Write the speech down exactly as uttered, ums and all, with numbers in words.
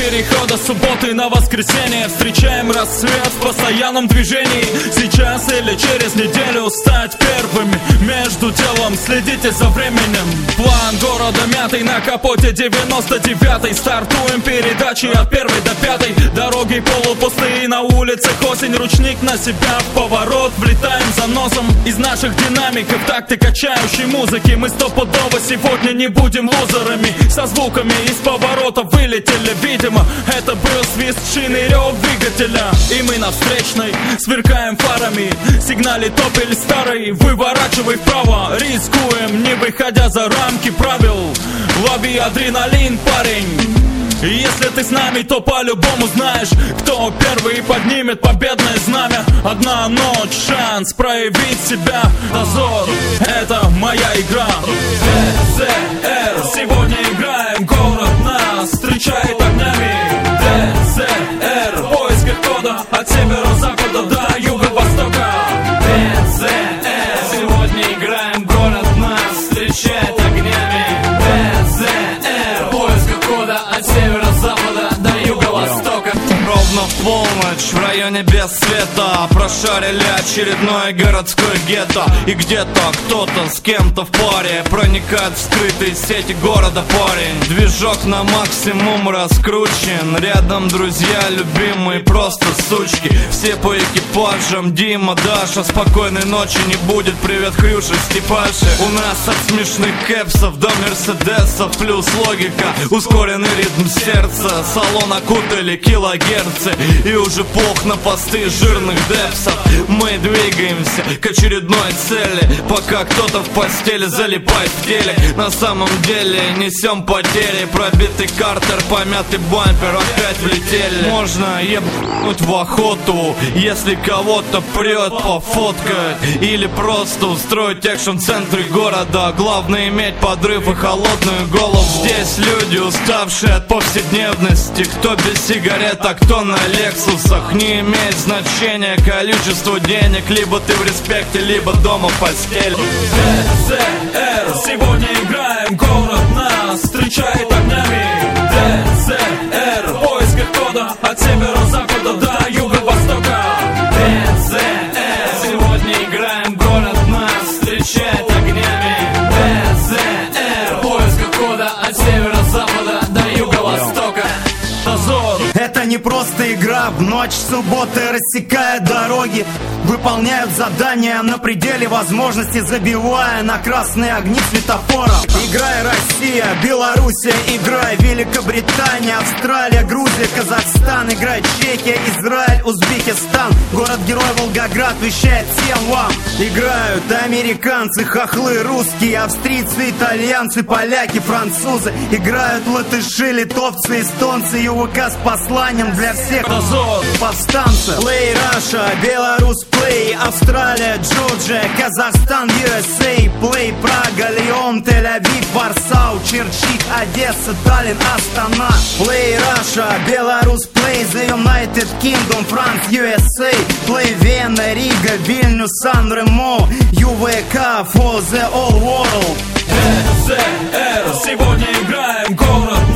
перехода с субботы на воскресенье. Встречаем рассвет в постоянном движении. Сейчас или через неделю стать первыми. Между делом следите за временем. План города мятый на капоте девяносто девятый. Стартуем передачи от первой до пятой. Дороги полупустые, на улицах осень. Ручник на себя в поворот. Влетаем за носом из наших динамиков. Такты качающей музыки. Мы стопудово сегодня не будем лузерами. Со звуками из поворота вылетели, видимо. Это был свист шин и рев двигателя. И мы на встречной сверкаем фарами. Сигналит Opel старый, выворачивай вправо. Рискуем, не выходя за рамки правил. Лови адреналин, парень. И если ты с нами, то по-любому знаешь, кто первый поднимет победное знамя. Одна ночь, шанс проявить себя. Дозор, это моя игра. Д З Р, сегодня играем. Город нас встречает огнями. Д З Р, в поисках кода от северо-запада до юго-востока. Д З Р, сегодня играем. Город нас встречает огнями. Д З Р, в поисках кода от северо-запада до юго-востока. Ровно в полночь в районе без света прошарили очередное городское гетто. И где-то кто-то с кем-то в паре проникает в скрытые сети города парень. Движок на максимум раскручен. Рядом друзья, любимые, просто сучки. Все по экипажам, Дима, Даша. Спокойной ночи не будет, привет Хрюша, Степаши. У нас от смешных кэпсов до мерседесов плюс логика. Ускоренный ритм сердца. Салон окутали килогерцы. И уже пох на посты жирных депсов. Мы двигаемся к очередной цели, пока кто-то в постели залипает в телек. На самом деле несем потери. Пробитый картер, помятый бампер, опять влетели. Можно ебнуть в охоту, если кого-то прет пофоткать. Или просто устроить экшн в центре города. Главное иметь подрыв и холодную голову. Здесь люди, уставшие от повседневности. Кто без сигарет, а кто на лексусах. Не имеет значения количество денег. Либо ты в респекте, либо дома в постели. Д З Р, сегодня играем. Город нас встречает огнями. Д З Р, в поисках кода от северо-запада до юго-востока. Д З Р, сегодня играем. Город нас встречает огнями. Д З Р, в поисках кода от северо-запада до юго-востока. Дозор. Это не просто игра, в ночь субботы рассекая дороги. Выполняют задания на пределе возможностей, забивая на красные огни светофоров. Играй Россия, Белоруссия, играй Великобритания, Австралия, Грузия, Казахстан, играй Чехия, Израиль, Узбекистан. Город-герой Волгоград вещает всем вам. Играют американцы, хохлы, русские, австрийцы, итальянцы, поляки, французы. Играют латыши, литовцы, эстонцы, ЮВК с посланием для всех повстанцев. Play Russia, Беларусь, Play Австралия, Джорджия, Казахстан, ю эс эй. Play Прага, Лион, Тель-Авив, Варсау, Черчик, Одесса, Таллин, Астана. Play Russia, Беларусь, Play The United Kingdom, France, ю эс эй. Play Вена, Рига, Вильнюс, Сан-Ремо, ЮВК for the all world. Д З Р, сегодня играем. Город